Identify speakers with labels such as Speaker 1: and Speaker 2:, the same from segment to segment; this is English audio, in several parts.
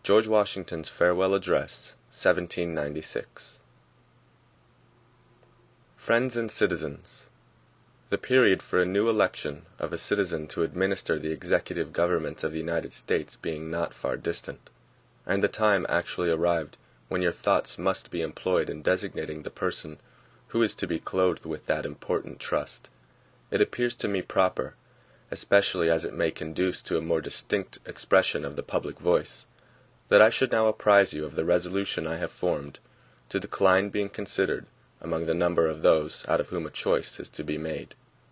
Speaker 1: George Washington's Farewell Address, 1796. Friends and Citizens. The period for a new election of a citizen to administer the executive government of the United States being not far distant, and the time actually arrived when your thoughts must be employed in designating the person who is to be clothed with that important trust, it appears to me proper, especially as it may conduce to a more distinct expression of the public voice, that I should now apprise you of the resolution I have formed to decline being considered among the number of those out of whom a choice is to be made.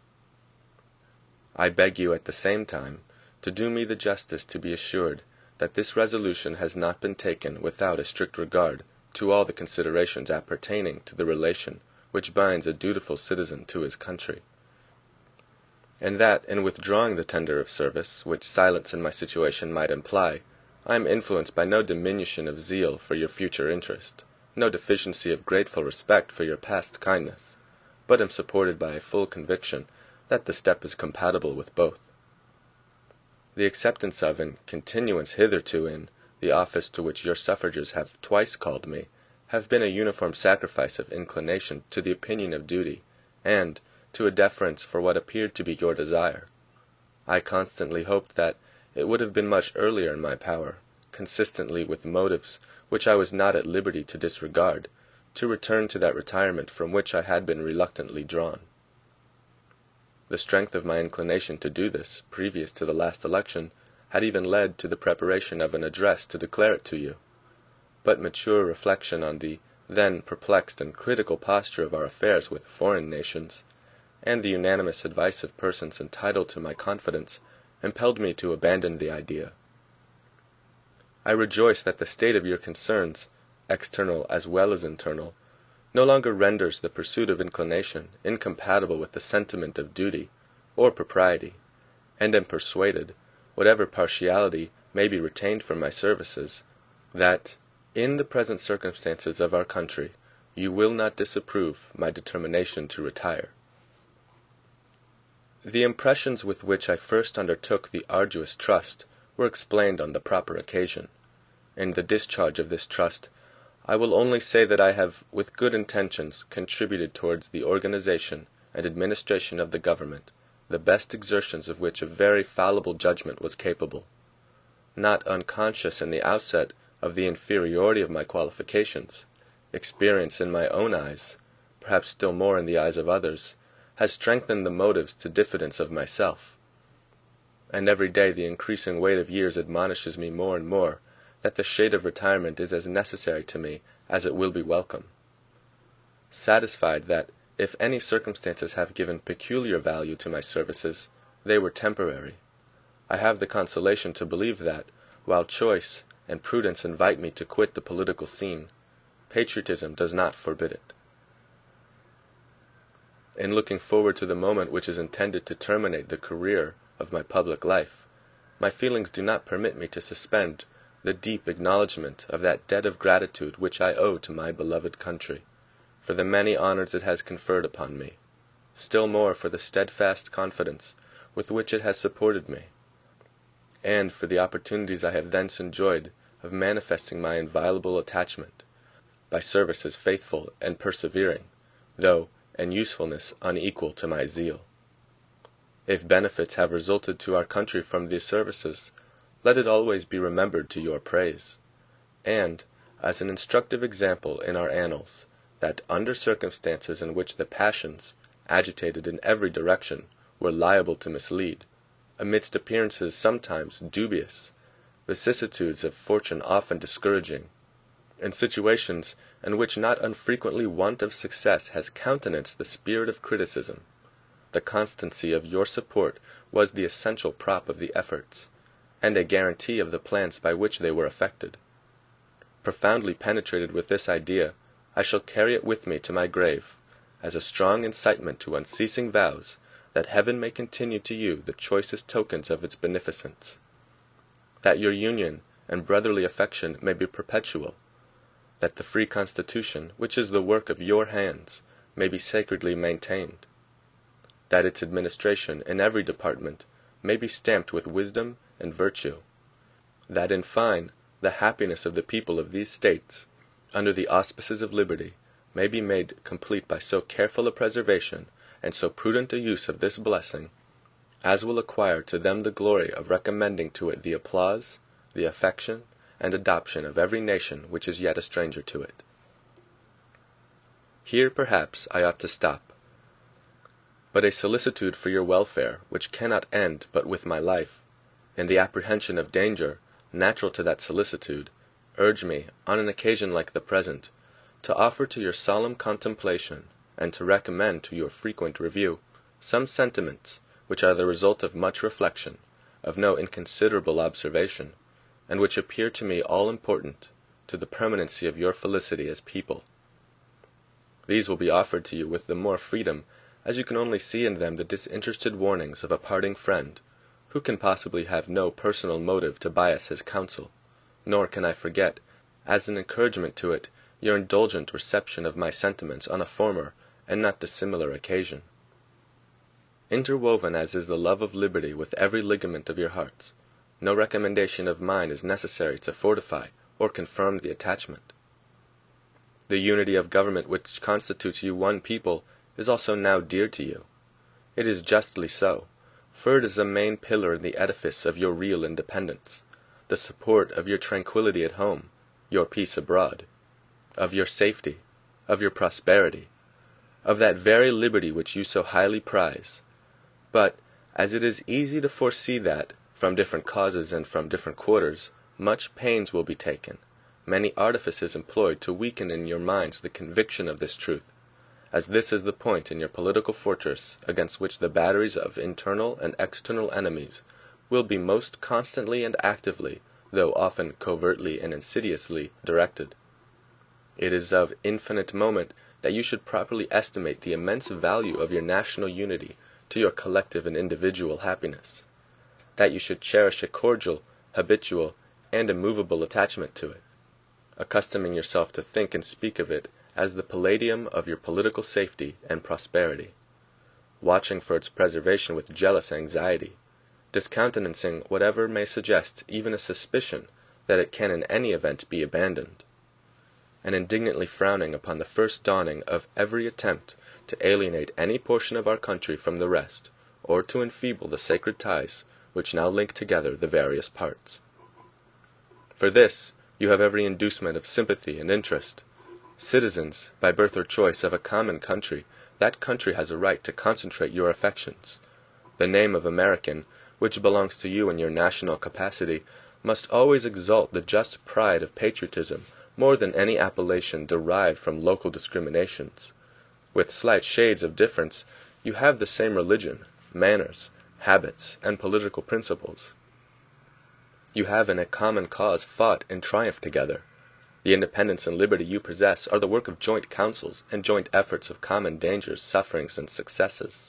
Speaker 1: I beg you at the same time to do me the justice to be assured that this resolution has not been taken without a strict regard to all the considerations appertaining to the relation which binds a dutiful citizen to his country, and that in withdrawing the tender of service which silence in my situation might imply, I am influenced by no diminution of zeal for your future interest, no deficiency of grateful respect for your past kindness, but am supported by a full conviction that the step is compatible with both. The acceptance of and continuance hitherto in the office to which your suffrages have twice called me have been a uniform sacrifice of inclination to the opinion of duty, and to a deference for what appeared to be your desire. I constantly hoped that it would have been much earlier in my power, consistently with motives which I was not at liberty to disregard, to return to that retirement from which I had been reluctantly drawn. The strength of my inclination to do this, previous to the last election, had even led to the preparation of an address to declare it to you. But mature reflection on the then perplexed and critical posture of our affairs with foreign nations, and the unanimous advice of persons entitled to my confidence, impelled me to abandon the idea. I rejoice that the state of your concerns, external as well as internal, no longer renders the pursuit of inclination incompatible with the sentiment of duty or propriety, and am persuaded, whatever partiality may be retained for my services, that, in the present circumstances of our country, you will not disapprove my determination to retire. The impressions with which I first undertook the arduous trust were explained on the proper occasion. In the discharge of this trust, I will only say that I have with good intentions contributed towards the organization and administration of the government, the best exertions of which a very fallible judgment was capable. Not unconscious in the outset of the inferiority of my qualifications, experience in my own eyes, perhaps still more in the eyes of others, has strengthened the motives to diffidence of myself, and every day the increasing weight of years admonishes me more and more that the shade of retirement is as necessary to me as it will be welcome. Satisfied that if any circumstances have given peculiar value to my services, they were temporary, I have the consolation to believe that, while choice and prudence invite me to quit the political scene, patriotism does not forbid it. In looking forward to the moment which is intended to terminate the career of my public life, my feelings do not permit me to suspend the deep acknowledgment of that debt of gratitude which I owe to my beloved country, for the many honors it has conferred upon me, still more for the steadfast confidence with which it has supported me, and for the opportunities I have thence enjoyed of manifesting my inviolable attachment, by services faithful and persevering, though and usefulness unequal to my zeal. If benefits have resulted to our country from these services, let it always be remembered to your praise, and, as an instructive example in our annals, that under circumstances in which the passions, agitated in every direction, were liable to mislead, amidst appearances sometimes dubious, vicissitudes of fortune often discouraging, in situations in which not unfrequently want of success has countenanced the spirit of criticism, the constancy of your support was the essential prop of the efforts, and a guarantee of the plans by which they were effected. Profoundly penetrated with this idea, I shall carry it with me to my grave, as a strong incitement to unceasing vows that Heaven may continue to you the choicest tokens of its beneficence, that your union and brotherly affection may be perpetual, that the free constitution, which is the work of your hands, may be sacredly maintained, that its administration in every department may be stamped with wisdom and virtue, that, in fine, the happiness of the people of these States, under the auspices of liberty, may be made complete by so careful a preservation and so prudent a use of this blessing, as will acquire to them the glory of recommending to it the applause, the affection, and adoption of every nation which is yet a stranger to it. Here, perhaps, I ought to stop. But a solicitude for your welfare, which cannot end but with my life, and the apprehension of danger, natural to that solicitude, urge me, on an occasion like the present, to offer to your solemn contemplation, and to recommend to your frequent review, some sentiments which are the result of much reflection, of no inconsiderable observation, and which appear to me all important to the permanency of your felicity as people. These will be offered to you with the more freedom, as you can only see in them the disinterested warnings of a parting friend, who can possibly have no personal motive to bias his counsel, nor can I forget, as an encouragement to it, your indulgent reception of my sentiments on a former and not dissimilar occasion. Interwoven as is the love of liberty with every ligament of your hearts, no recommendation of mine is necessary to fortify or confirm the attachment. The unity of government which constitutes you one people is also now dear to you. It is justly so, for it is a main pillar in the edifice of your real independence, the support of your tranquillity at home, your peace abroad, of your safety, of your prosperity, of that very liberty which you so highly prize. But, as it is easy to foresee that, from different causes and from different quarters, much pains will be taken, many artifices employed to weaken in your minds the conviction of this truth, as this is the point in your political fortress against which the batteries of internal and external enemies will be most constantly and actively, though often covertly and insidiously, directed. It is of infinite moment that you should properly estimate the immense value of your national unity to your collective and individual happiness, that you should cherish a cordial, habitual, and immovable attachment to it, accustoming yourself to think and speak of it as the palladium of your political safety and prosperity, watching for its preservation with jealous anxiety, discountenancing whatever may suggest even a suspicion that it can in any event be abandoned, and indignantly frowning upon the first dawning of every attempt to alienate any portion of our country from the rest, or to enfeeble the sacred ties which now link together the various parts. For this you have every inducement of sympathy and interest. Citizens, by birth or choice, of a common country, that country has a right to concentrate your affections. The name of American, which belongs to you in your national capacity, must always exalt the just pride of patriotism more than any appellation derived from local discriminations. With slight shades of difference, you have the same religion, manners, habits, and political principles. You have in a common cause fought and triumphed together. The independence and liberty you possess are the work of joint counsels and joint efforts of common dangers, sufferings, and successes.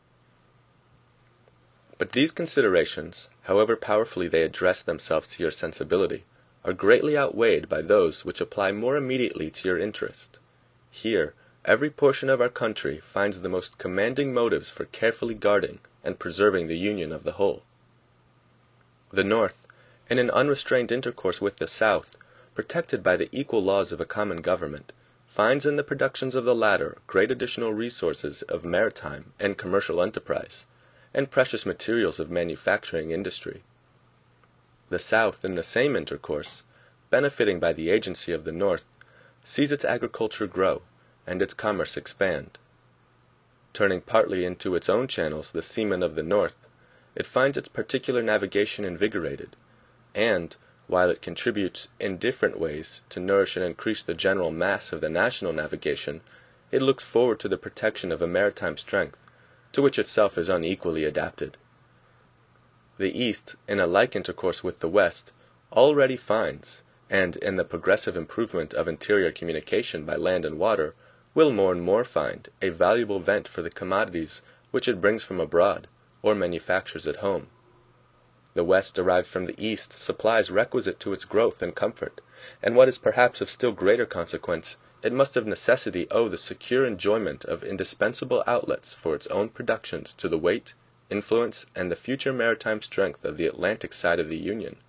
Speaker 1: But these considerations, however powerfully they address themselves to your sensibility, are greatly outweighed by those which apply more immediately to your interest. Here, every portion of our country finds the most commanding motives for carefully guarding and preserving the union of the whole. The North, in an unrestrained intercourse with the South, protected by the equal laws of a common government, finds in the productions of the latter great additional resources of maritime and commercial enterprise, and precious materials of manufacturing industry. The South, in the same intercourse, benefiting by the agency of the North, sees its agriculture grow, and its commerce expand. Turning partly into its own channels the seamen of the North, it finds its particular navigation invigorated, and, while it contributes in different ways to nourish and increase the general mass of the national navigation, it looks forward to the protection of a maritime strength, to which itself is unequally adapted. The East, in a like intercourse with the West, already finds, and in the progressive improvement of interior communication by land and water, will more and more find, a valuable vent for the commodities which it brings from abroad, or manufactures at home. The West derived from the East supplies requisite to its growth and comfort, and what is perhaps of still greater consequence, it must of necessity owe the secure enjoyment of indispensable outlets for its own productions to the weight, influence, and the future maritime strength of the Atlantic side of the Union,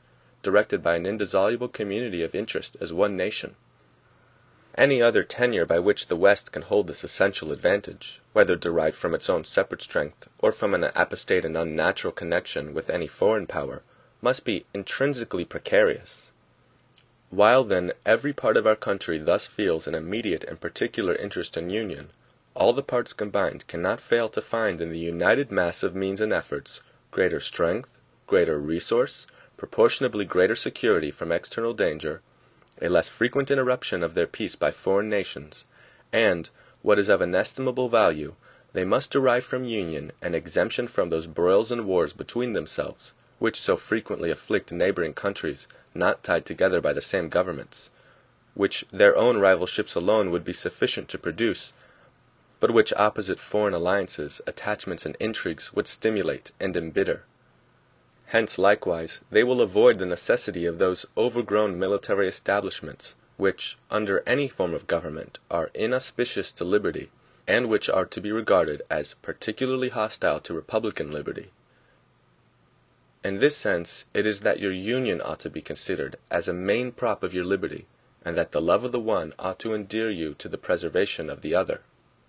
Speaker 1: directed by an indissoluble community of interest as one nation. Any other tenure by which the West can hold this essential advantage, whether derived from its own separate strength or from an apostate and unnatural connection with any foreign power, must be intrinsically precarious. While, then, every part of our country thus feels an immediate and particular interest in union, all the parts combined cannot fail to find in the united mass of means and efforts greater strength, greater resource, proportionably greater security from external danger, a less frequent interruption of their peace by foreign nations, and, what is of inestimable value, they must derive from union an exemption from those broils and wars between themselves, which so frequently afflict neighboring countries not tied together by the same governments, which their own rivalships alone would be sufficient to produce, but which opposite foreign alliances, attachments, and intrigues would stimulate and embitter. Hence, likewise, they will avoid the necessity of those overgrown military establishments, which, under any form of government, are inauspicious to liberty, and which are to be regarded as particularly hostile to republican liberty. In this sense it is that your union ought to be considered as a main prop of your liberty, and that the love of the one ought to endear you to the preservation of the other.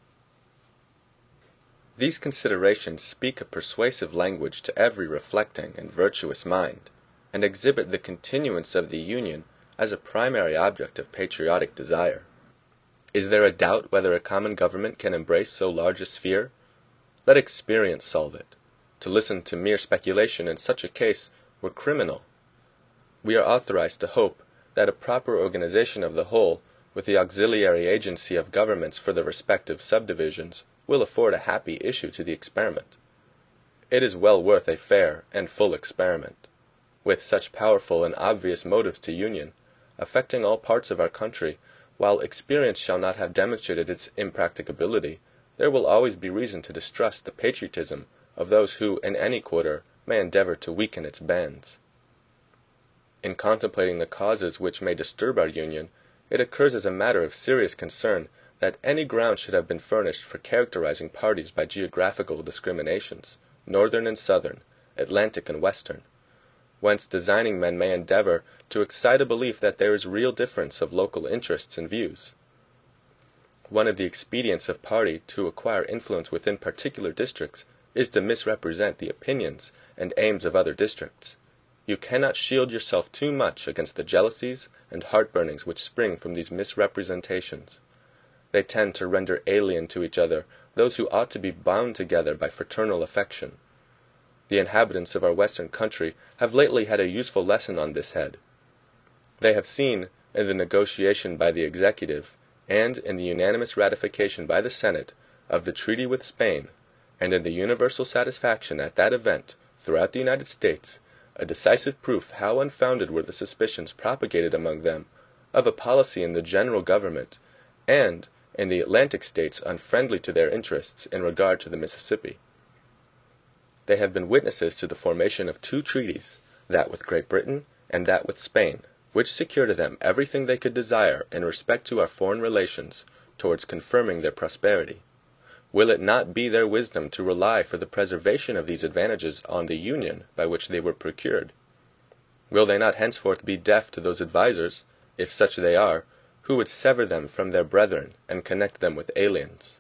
Speaker 1: These considerations speak a persuasive language to every reflecting and virtuous mind, and exhibit the continuance of the Union as a primary object of patriotic desire. Is there a doubt whether a common government can embrace so large a sphere? Let experience solve it. To listen to mere speculation in such a case were criminal. We are authorized to hope that a proper organization of the whole, with the auxiliary agency of governments for the respective subdivisions, will afford a happy issue to the experiment. It is well worth a fair and full experiment. With such powerful and obvious motives to union, affecting all parts of our country, while experience shall not have demonstrated its impracticability, there will always be reason to distrust the patriotism of those who in any quarter may endeavor to weaken its bands. In contemplating the causes which may disturb our union, it occurs as a matter of serious concern that any ground should have been furnished for characterizing parties by geographical discriminations, northern and southern, Atlantic and western, whence designing men may endeavor to excite a belief that there is real difference of local interests and views. One of the expedients of party to acquire influence within particular districts is to misrepresent the opinions and aims of other districts. You cannot shield yourself too much against the jealousies and heartburnings which spring from these misrepresentations. They tend to render alien to each other those who ought to be bound together by fraternal affection. The inhabitants of our western country have lately had a useful lesson on this head. They have seen, in the negotiation by the executive, and in the unanimous ratification by the Senate, of the treaty with Spain, and in the universal satisfaction at that event throughout the United States, a decisive proof how unfounded were the suspicions propagated among them of a policy in the general government, and in the Atlantic States unfriendly to their interests in regard to the Mississippi. They have been witnesses to the formation of two treaties, that with Great Britain and that with Spain, which secure to them everything they could desire in respect to our foreign relations, towards confirming their prosperity. Will it not be their wisdom to rely for the preservation of these advantages on the union by which they were procured? Will they not henceforth be deaf to those advisers, if such they are, who would sever them from their brethren and connect them with aliens?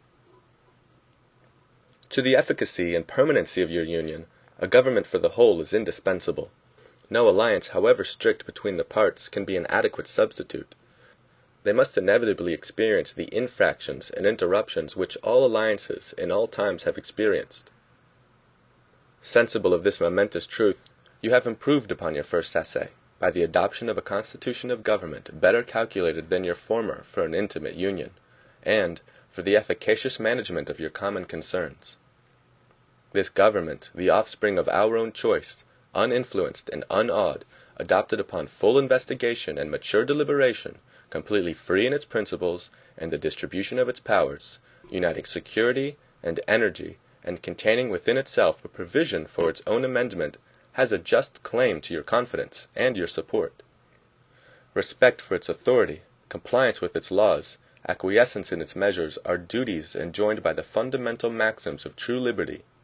Speaker 1: To the efficacy and permanency of your union, a government for the whole is indispensable. No alliance, however strict between the parts, can be an adequate substitute. They must inevitably experience the infractions and interruptions which all alliances in all times have experienced. Sensible of this momentous truth, you have improved upon your first essay, by the adoption of a constitution of government better calculated than your former for an intimate union, and for the efficacious management of your common concerns. This government, the offspring of our own choice, uninfluenced and unawed, adopted upon full investigation and mature deliberation, completely free in its principles and the distribution of its powers, uniting security and energy, and containing within itself a provision for its own amendment, has a just claim to your confidence and your support. Respect for its authority, compliance with its laws, acquiescence in its measures are duties enjoined by the fundamental maxims of true liberty.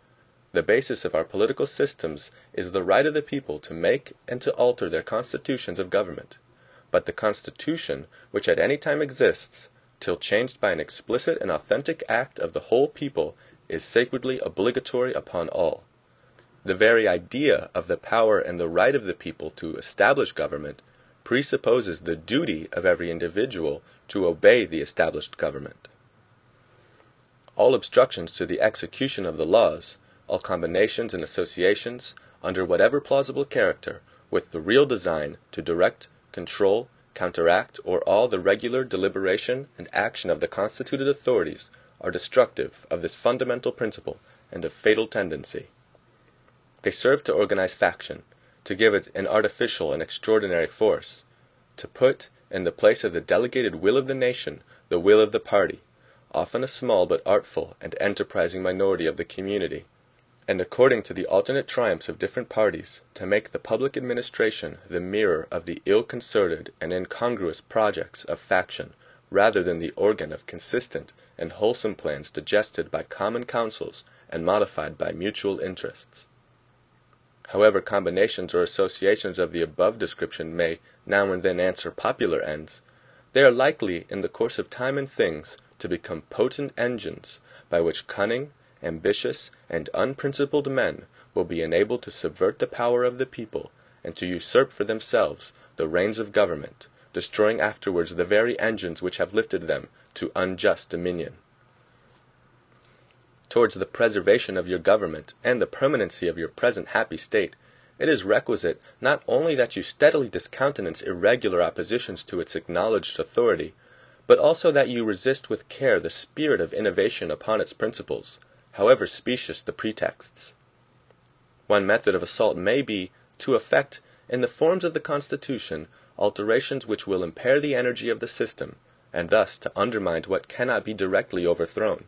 Speaker 1: The basis of our political systems is the right of the people to make and to alter their constitutions of government. But the constitution, which at any time exists, till changed by an explicit and authentic act of the whole people, is sacredly obligatory upon all. The very idea of the power and the right of the people to establish government presupposes the duty of every individual to obey the established government. All obstructions to the execution of the laws, all combinations and associations, under whatever plausible character, with the real design to direct, control, counteract, or all the regular deliberation and action of the constituted authorities, are destructive of this fundamental principle and of fatal tendency. They serve to organize faction, to give it an artificial and extraordinary force, to put in the place of the delegated will of the nation the will of the party, often a small but artful and enterprising minority of the community, and according to the alternate triumphs of different parties, to make the public administration the mirror of the ill-concerted and incongruous projects of faction, rather than the organ of consistent and wholesome plans digested by common councils and modified by mutual interests. However combinations or associations of the above description may now and then answer popular ends, they are likely in the course of time and things to become potent engines by which cunning, ambitious, and unprincipled men will be enabled to subvert the power of the people, and to usurp for themselves the reins of government, destroying afterwards the very engines which have lifted them to unjust dominion. Towards the preservation of your government and the permanency of your present happy state, it is requisite not only that you steadily discountenance irregular oppositions to its acknowledged authority, but also that you resist with care the spirit of innovation upon its principles, however specious the pretexts. One method of assault may be to effect, in the forms of the Constitution, alterations which will impair the energy of the system, and thus to undermine what cannot be directly overthrown.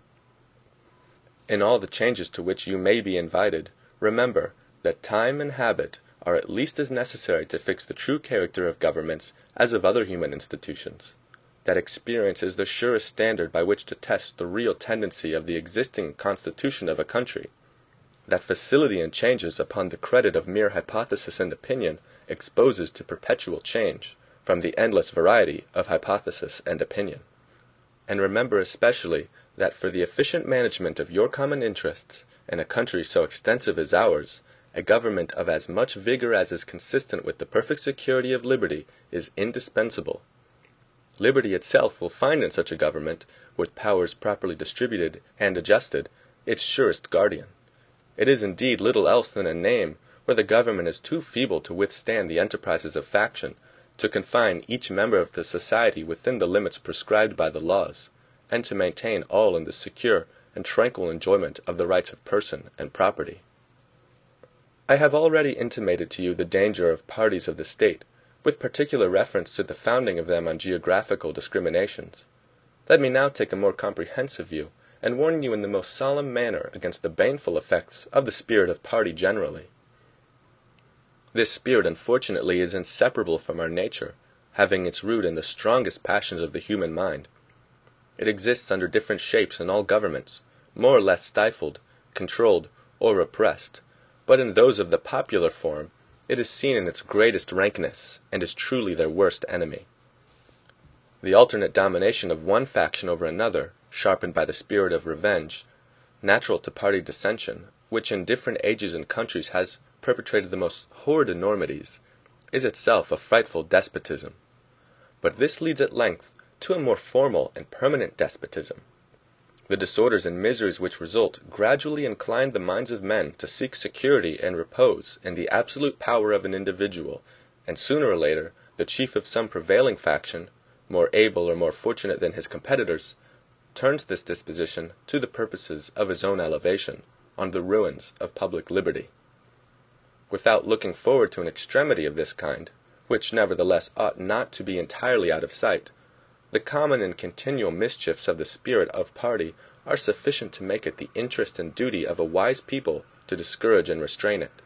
Speaker 1: In all the changes to which you may be invited, remember that time and habit are at least as necessary to fix the true character of governments as of other human institutions, that experience is the surest standard by which to test the real tendency of the existing constitution of a country, that facility in changes upon the credit of mere hypothesis and opinion exposes to perpetual change, from the endless variety of hypothesis and opinion. And remember especially that for the efficient management of your common interests, in a country so extensive as ours, a government of as much vigor as is consistent with the perfect security of liberty is indispensable. Liberty itself will find in such a government, with powers properly distributed and adjusted, its surest guardian. It is indeed little else than a name, where the government is too feeble to withstand the enterprises of faction, to confine each member of the society within the limits prescribed by the laws, and to maintain all in the secure and tranquil enjoyment of the rights of person and property. I have already intimated to you the danger of parties of the state, with particular reference to the founding of them on geographical discriminations. Let me now take a more comprehensive view, and warn you in the most solemn manner against the baneful effects of the spirit of party generally. This spirit unfortunately is inseparable from our nature, having its root in the strongest passions of the human mind. It exists under different shapes in all governments, more or less stifled, controlled, or repressed, but in those of the popular form it is seen in its greatest rankness, and is truly their worst enemy. The alternate domination of one faction over another, sharpened by the spirit of revenge, natural to party dissension, which in different ages and countries has perpetrated the most horrid enormities, is itself a frightful despotism. But this leads at length to a more formal and permanent despotism. The disorders and miseries which result gradually incline the minds of men to seek security and repose in the absolute power of an individual, and sooner or later the chief of some prevailing faction, more able or more fortunate than his competitors, turns this disposition to the purposes of his own elevation, on the ruins of public liberty. Without looking forward to an extremity of this kind, which nevertheless ought not to be entirely out of sight, the common and continual mischiefs of the spirit of party are sufficient to make it the interest and duty of a wise people to discourage and restrain it.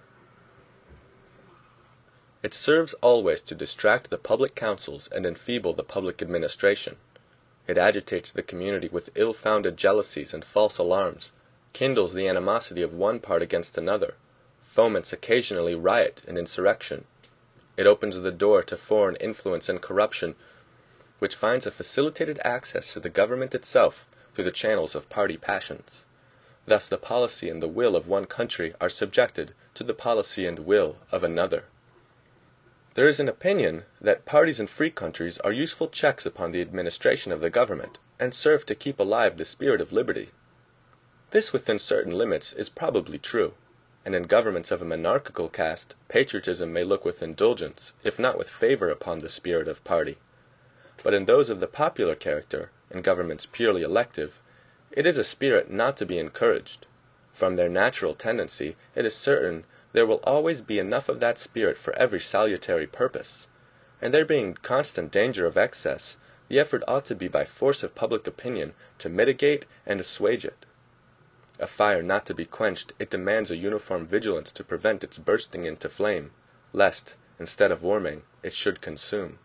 Speaker 1: It serves always to distract the public councils and enfeeble the public administration. It agitates the community with ill-founded jealousies and false alarms, kindles the animosity of one part against another, foments occasionally riot and insurrection. It opens the door to foreign influence and corruption, which finds a facilitated access to the government itself through the channels of party passions. Thus the policy and the will of one country are subjected to the policy and will of another. There is an opinion that parties in free countries are useful checks upon the administration of the government, and serve to keep alive the spirit of liberty. This within certain limits is probably true, and in governments of a monarchical cast patriotism may look with indulgence, if not with favor, upon the spirit of party. But in those of the popular character, in governments purely elective, it is a spirit not to be encouraged. From their natural tendency, it is certain there will always be enough of that spirit for every salutary purpose, and there being constant danger of excess, the effort ought to be by force of public opinion to mitigate and assuage it. A fire not to be quenched, it demands a uniform vigilance to prevent its bursting into flame, lest, instead of warming, it should consume.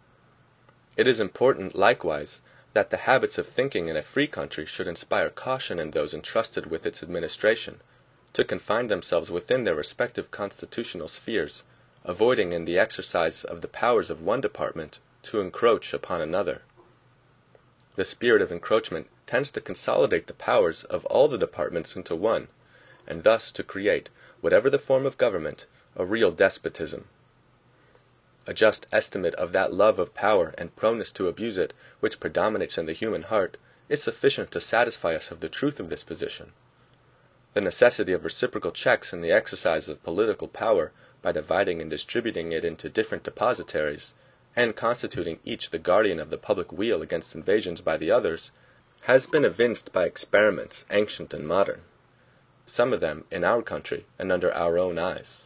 Speaker 1: It is important, likewise, that the habits of thinking in a free country should inspire caution in those entrusted with its administration, to confine themselves within their respective constitutional spheres, avoiding in the exercise of the powers of one department to encroach upon another. The spirit of encroachment tends to consolidate the powers of all the departments into one, and thus to create, whatever the form of government, a real despotism. A just estimate of that love of power and proneness to abuse it which predominates in the human heart is sufficient to satisfy us of the truth of this position. The necessity of reciprocal checks in the exercise of political power, by dividing and distributing it into different depositaries, and constituting each the guardian of the public weal against invasions by the others, has been evinced by experiments ancient and modern, some of them in our country and under our own eyes.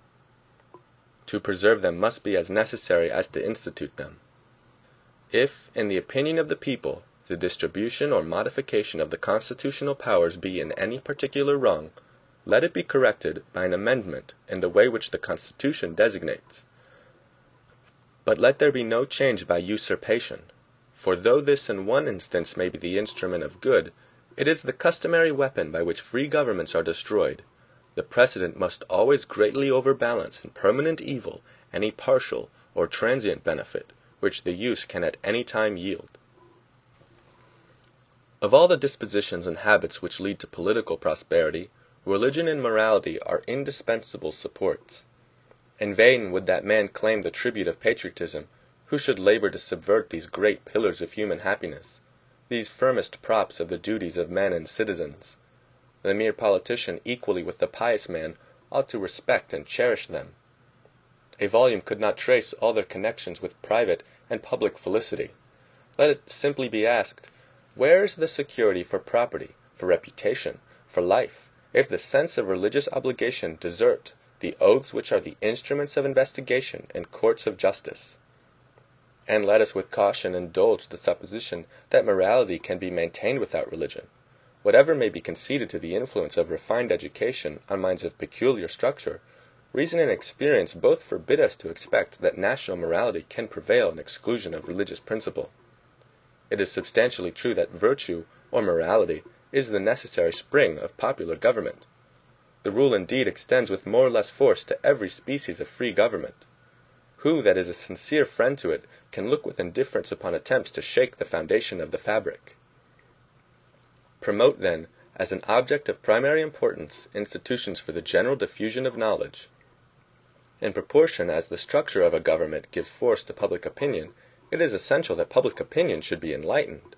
Speaker 1: To preserve them must be as necessary as to institute them. If, in the opinion of the people, the distribution or modification of the constitutional powers be in any particular wrong, let it be corrected by an amendment in the way which the Constitution designates. But let there be no change by usurpation, for though this in one instance may be the instrument of good, it is the customary weapon by which free governments are destroyed. The precedent must always greatly overbalance in permanent evil any partial or transient benefit which the use can at any time yield. Of all the dispositions and habits which lead to political prosperity, religion and morality are indispensable supports. In vain would that man claim the tribute of patriotism who should labor to subvert these great pillars of human happiness, these firmest props of the duties of men and citizens. The mere politician, equally with the pious man, ought to respect and cherish them. A volume could not trace all their connections with private and public felicity. Let it simply be asked, where is the security for property, for reputation, for life, if the sense of religious obligation desert the oaths which are the instruments of investigation in courts of justice? And let us with caution indulge the supposition that morality can be maintained without religion. Whatever may be conceded to the influence of refined education on minds of peculiar structure, reason and experience both forbid us to expect that national morality can prevail in exclusion of religious principle. It is substantially true that virtue, or morality, is the necessary spring of popular government. The rule indeed extends with more or less force to every species of free government. Who that is a sincere friend to it can look with indifference upon attempts to shake the foundation of the fabric? Promote, then, as an object of primary importance, institutions for the general diffusion of knowledge. In proportion as the structure of a government gives force to public opinion, it is essential that public opinion should be enlightened.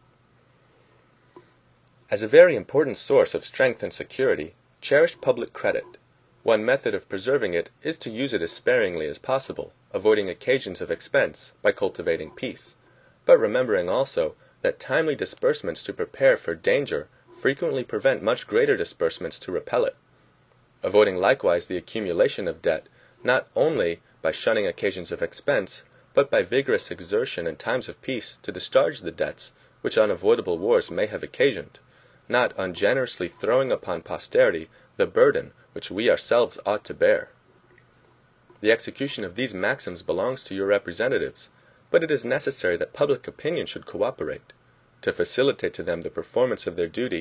Speaker 1: As a very important source of strength and security, cherish public credit. One method of preserving it is to use it as sparingly as possible, avoiding occasions of expense by cultivating peace, but remembering also that timely disbursements to prepare for danger frequently prevent much greater disbursements to repel it, avoiding likewise the accumulation of debt, not only by shunning occasions of expense, but by vigorous exertion in times of peace to discharge the debts which unavoidable wars may have occasioned, not ungenerously throwing upon posterity the burden which we ourselves ought to bear. The execution of these maxims belongs to your representatives, but it is necessary that public opinion should cooperate. To facilitate to them the performance of their duty,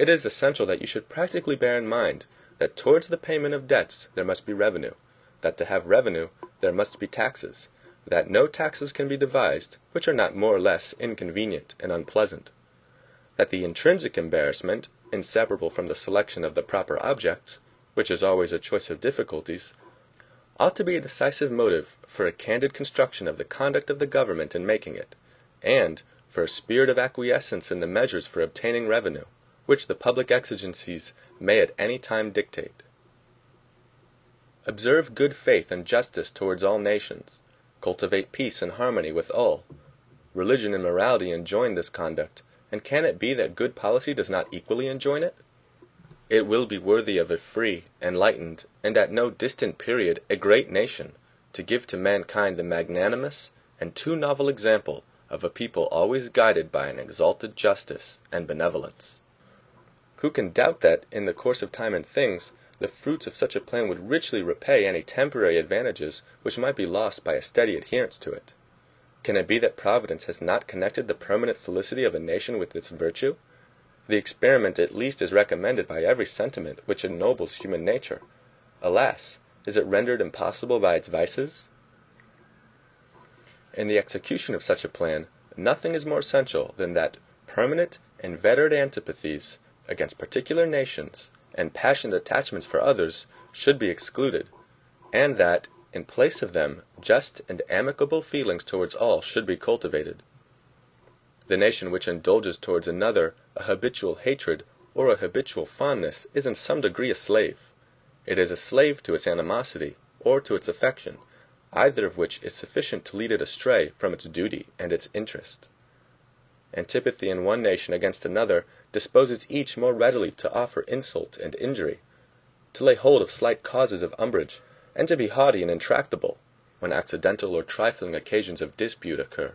Speaker 1: it is essential that you should practically bear in mind that towards the payment of debts there must be revenue, that to have revenue there must be taxes, that no taxes can be devised which are not more or less inconvenient and unpleasant, that the intrinsic embarrassment, inseparable from the selection of the proper objects, which is always a choice of difficulties, ought to be a decisive motive for a candid construction of the conduct of the government in making it, and for a spirit of acquiescence in the measures for obtaining revenue, which the public exigencies may at any time dictate. Observe good faith and justice towards all nations. Cultivate peace and harmony with all. Religion and morality enjoin this conduct, and can it be that good policy does not equally enjoin it? It will be worthy of a free, enlightened, and at no distant period a great nation, to give to mankind the magnanimous and too novel example of a people always guided by an exalted justice and benevolence. Who can doubt that, in the course of time and things, the fruits of such a plan would richly repay any temporary advantages which might be lost by a steady adherence to it? Can it be that Providence has not connected the permanent felicity of a nation with its virtue? The experiment at least is recommended by every sentiment which ennobles human nature. Alas! is it rendered impossible by its vices? In the execution of such a plan, nothing is more essential than that permanent, inveterate antipathies against particular nations, and passionate attachments for others, should be excluded, and that, in place of them, just and amicable feelings towards all should be cultivated. The nation which indulges towards another a habitual hatred or a habitual fondness is in some degree a slave. It is a slave to its animosity or to its affection, either of which is sufficient to lead it astray from its duty and its interest. Antipathy in one nation against another disposes each more readily to offer insult and injury, to lay hold of slight causes of umbrage, and to be haughty and intractable when accidental or trifling occasions of dispute occur.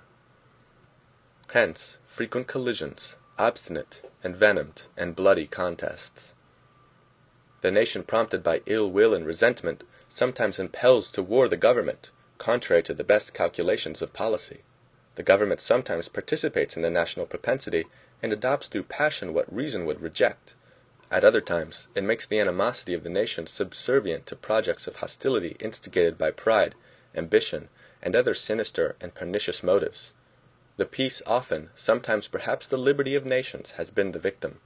Speaker 1: Hence frequent collisions, obstinate, envenomed, and bloody contests. The nation prompted by ill will and resentment sometimes impels to war the government, contrary to the best calculations of policy. The government sometimes participates in the national propensity, and adopts through passion what reason would reject. At other times it makes the animosity of the nation subservient to projects of hostility instigated by pride, ambition, and other sinister and pernicious motives. The peace often, sometimes perhaps the liberty of nations, has been the victim.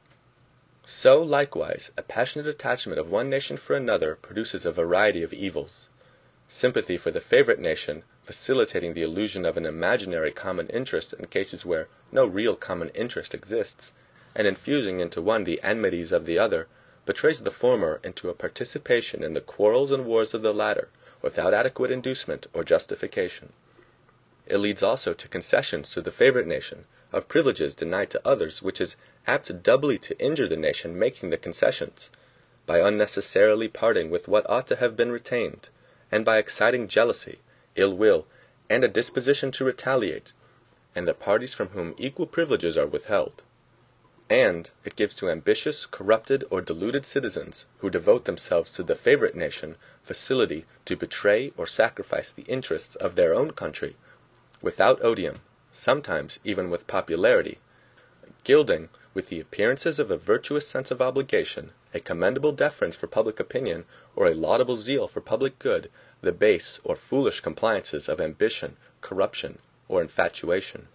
Speaker 1: So likewise a passionate attachment of one nation for another produces a variety of evils. Sympathy for the favorite nation, facilitating the illusion of an imaginary common interest in cases where no real common interest exists, and infusing into one the enmities of the other, betrays the former into a participation in the quarrels and wars of the latter, without adequate inducement or justification. It leads also to concessions to the favorite nation, of privileges denied to others, which is apt doubly to injure the nation making the concessions, by unnecessarily parting with what ought to have been retained, and by exciting jealousy, ill will, and a disposition to retaliate, in the parties from whom equal privileges are withheld. And it gives to ambitious, corrupted, or deluded citizens, who devote themselves to the favorite nation, facility to betray or sacrifice the interests of their own country, without odium, sometimes even with popularity, gilding, with the appearances of a virtuous sense of obligation, a commendable deference for public opinion, or a laudable zeal for public good, the base or foolish compliances of ambition, corruption, or infatuation.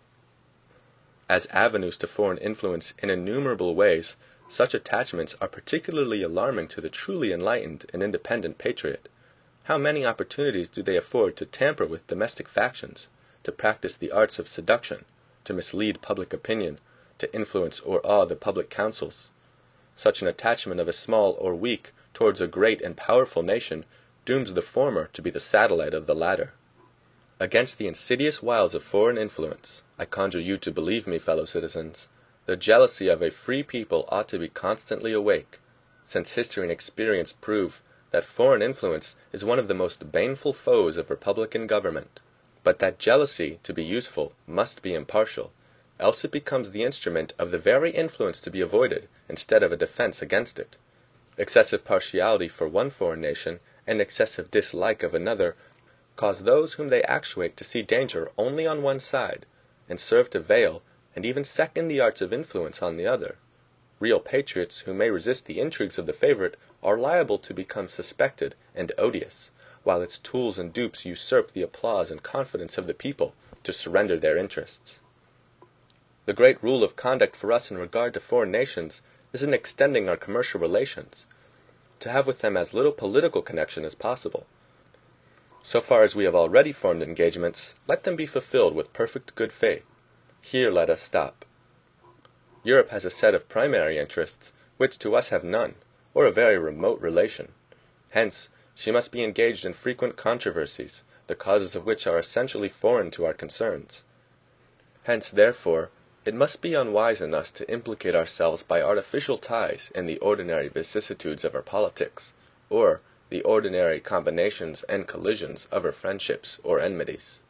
Speaker 1: As avenues to foreign influence in innumerable ways, such attachments are particularly alarming to the truly enlightened and independent patriot. How many opportunities do they afford to tamper with domestic factions, to practice the arts of seduction, to mislead public opinion, to influence or awe the public councils. Such an attachment of a small or weak towards a great and powerful nation dooms the former to be the satellite of the latter. Against the insidious wiles of foreign influence, I conjure you to believe me, fellow citizens, the jealousy of a free people ought to be constantly awake, since history and experience prove that foreign influence is one of the most baneful foes of republican government. But that jealousy, to be useful, must be impartial, else it becomes the instrument of the very influence to be avoided, instead of a defense against it. Excessive partiality for one foreign nation, and excessive dislike of another, cause those whom they actuate to see danger only on one side, and serve to veil and even second the arts of influence on the other. Real patriots who may resist the intrigues of the favorite are liable to become suspected and odious, while its tools and dupes usurp the applause and confidence of the people to surrender their interests. The great rule of conduct for us in regard to foreign nations is in extending our commercial relations, to have with them as little political connection as possible. So far as we have already formed engagements, let them be fulfilled with perfect good faith. Here let us stop. Europe has a set of primary interests, which to us have none, or a very remote relation. Hence, she must be engaged in frequent controversies, the causes of which are essentially foreign to our concerns. Hence, therefore, it must be unwise in us to implicate ourselves by artificial ties in the ordinary vicissitudes of our politics, or the ordinary combinations and collisions of our friendships or enmities.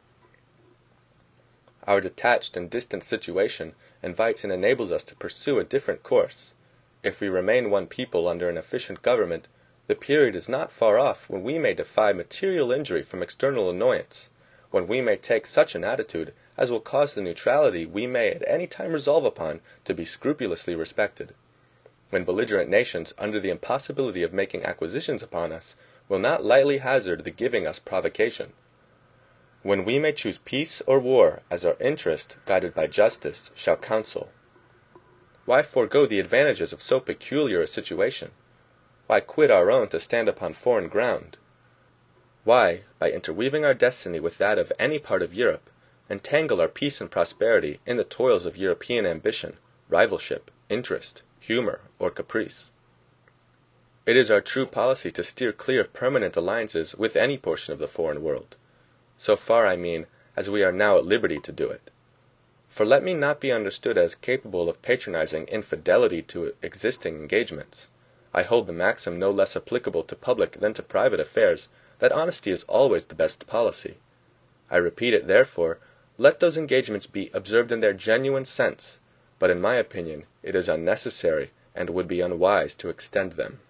Speaker 1: Our detached and distant situation invites and enables us to pursue a different course. If we remain one people under an efficient government, the period is not far off when we may defy material injury from external annoyance, when we may take such an attitude as will cause the neutrality we may at any time resolve upon to be scrupulously respected, when belligerent nations, under the impossibility of making acquisitions upon us, will not lightly hazard the giving us provocation, when we may choose peace or war as our interest, guided by justice, shall counsel. Why forego the advantages of so peculiar a situation? Why quit our own to stand upon foreign ground? Why, by interweaving our destiny with that of any part of Europe, entangle our peace and prosperity in the toils of European ambition, rivalship, interest, humor, or caprice? It is our true policy to steer clear of permanent alliances with any portion of the foreign world, so far, I mean, as we are now at liberty to do it. For let me not be understood as capable of patronizing infidelity to existing engagements. I hold the maxim no less applicable to public than to private affairs, that honesty is always the best policy. I repeat it, therefore, let those engagements be observed in their genuine sense, but in my opinion it is unnecessary and would be unwise to extend them.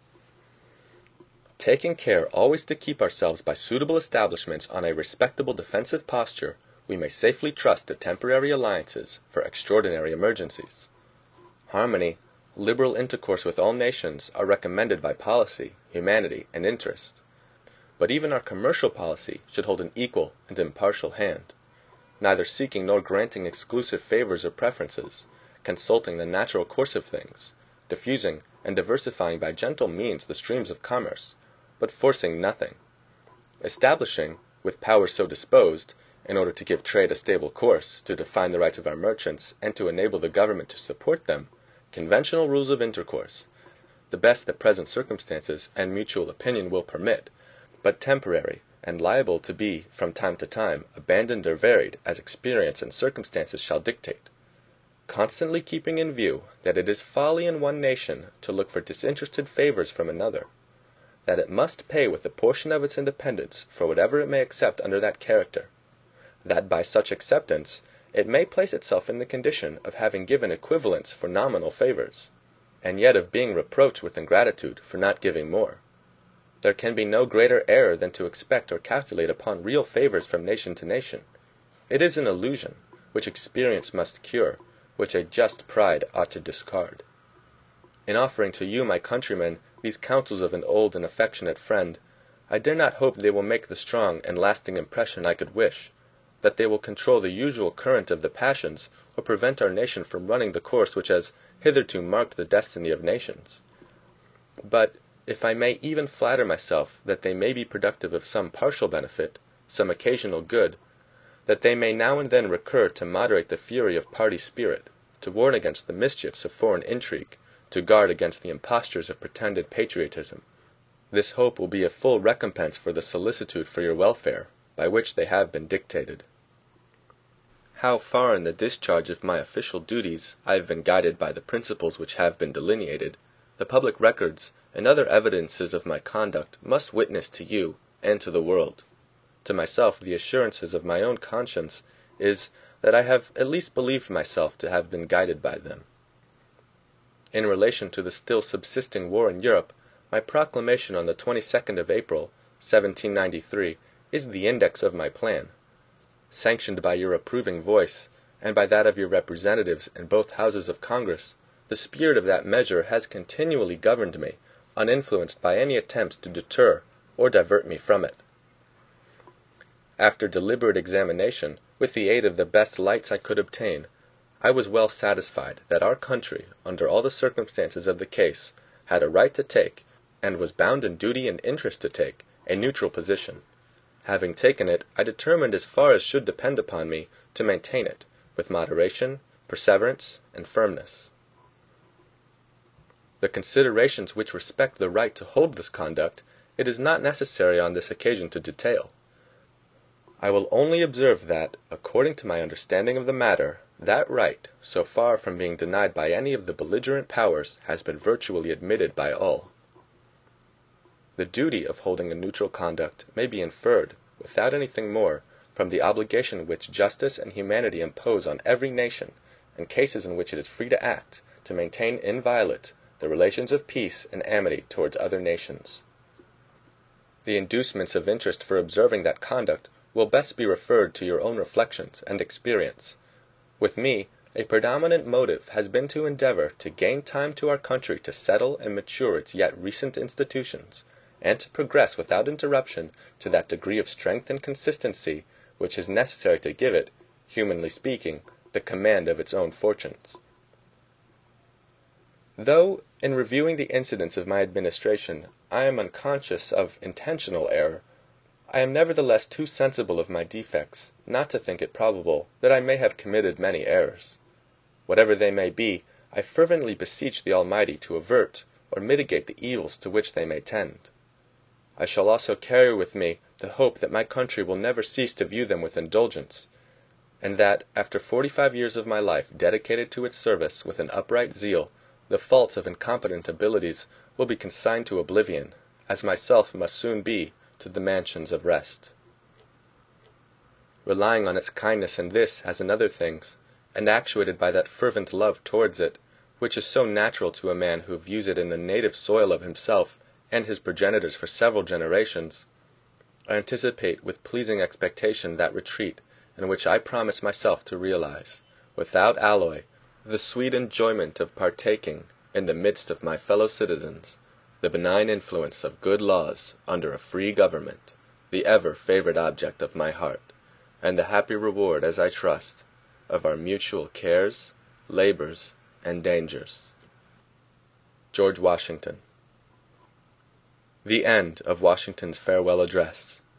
Speaker 1: Taking care always to keep ourselves by suitable establishments on a respectable defensive posture, we may safely trust to temporary alliances for extraordinary emergencies. Harmony, liberal intercourse with all nations are recommended by policy, humanity, and interest. But even our commercial policy should hold an equal and impartial hand, neither seeking nor granting exclusive favors or preferences, consulting the natural course of things, diffusing and diversifying by gentle means the streams of commerce, but forcing nothing, establishing, with powers so disposed, in order to give trade a stable course, to define the rights of our merchants, and to enable the government to support them, conventional rules of intercourse, the best that present circumstances and mutual opinion will permit, but temporary, and liable to be, from time to time, abandoned or varied, as experience and circumstances shall dictate, constantly keeping in view that it is folly in one nation to look for disinterested favors from another, that it must pay with a portion of its independence for whatever it may accept under that character, that by such acceptance it may place itself in the condition of having given equivalents for nominal favors, and yet of being reproached with ingratitude for not giving more. There can be no greater error than to expect or calculate upon real favors from nation to nation. It is an illusion, which experience must cure, which a just pride ought to discard. In offering to you, my countrymen, these counsels of an old and affectionate friend, I dare not hope they will make the strong and lasting impression I could wish, that they will control the usual current of the passions, or prevent our nation from running the course which has hitherto marked the destiny of nations. But, if I may even flatter myself that they may be productive of some partial benefit, some occasional good, that they may now and then recur to moderate the fury of party spirit, to warn against the mischiefs of foreign intrigue, to guard against the impostures of pretended patriotism, this hope will be a full recompense for the solicitude for your welfare, by which they have been dictated. How far in the discharge of my official duties I have been guided by the principles which have been delineated, the public records and other evidences of my conduct must witness to you and to the world. To myself the assurances of my own conscience is, that I have at least believed myself to have been guided by them. In relation to the still subsisting war in Europe, my proclamation on the 22nd of April, 1793, is the index of my plan. Sanctioned by your approving voice, and by that of your representatives in both houses of Congress, the spirit of that measure has continually governed me, uninfluenced by any attempt to deter or divert me from it. After deliberate examination, with the aid of the best lights I could obtain, I was well satisfied that our country, under all the circumstances of the case, had a right to take, and was bound in duty and interest to take, a neutral position. Having taken it, I determined as far as should depend upon me to maintain it, with moderation, perseverance, and firmness. The considerations which respect the right to hold this conduct it is not necessary on this occasion to detail. I will only observe that, according to my understanding of the matter, that right, so far from being denied by any of the belligerent powers, has been virtually admitted by all. The duty of holding a neutral conduct may be inferred, without anything more, from the obligation which justice and humanity impose on every nation, in cases in which it is free to act, to maintain inviolate the relations of peace and amity towards other nations. The inducements of interest for observing that conduct will best be referred to your own reflections and experience. With me, a predominant motive has been to endeavor to gain time to our country to settle and mature its yet recent institutions, and to progress without interruption to that degree of strength and consistency which is necessary to give it, humanly speaking, the command of its own fortunes. Though, in reviewing the incidents of my administration, I am unconscious of intentional error, I am nevertheless too sensible of my defects not to think it probable that I may have committed many errors. Whatever they may be, I fervently beseech the Almighty to avert or mitigate the evils to which they may tend. I shall also carry with me the hope that my country will never cease to view them with indulgence, and that, after 45 years of my life dedicated to its service with an upright zeal, the faults of incompetent abilities will be consigned to oblivion, as myself must soon be to the mansions of rest. Relying on its kindness in this as in other things, and actuated by that fervent love towards it, which is so natural to a man who views it in the native soil of himself and his progenitors for several generations, I anticipate with pleasing expectation that retreat in which I promise myself to realize, without alloy, the sweet enjoyment of partaking, in the midst of my fellow citizens, the benign influence of good laws under a free government, the ever favorite object of my heart, and the happy reward, as I trust, of our mutual cares, labors, and dangers. George Washington. The end of Washington's farewell address.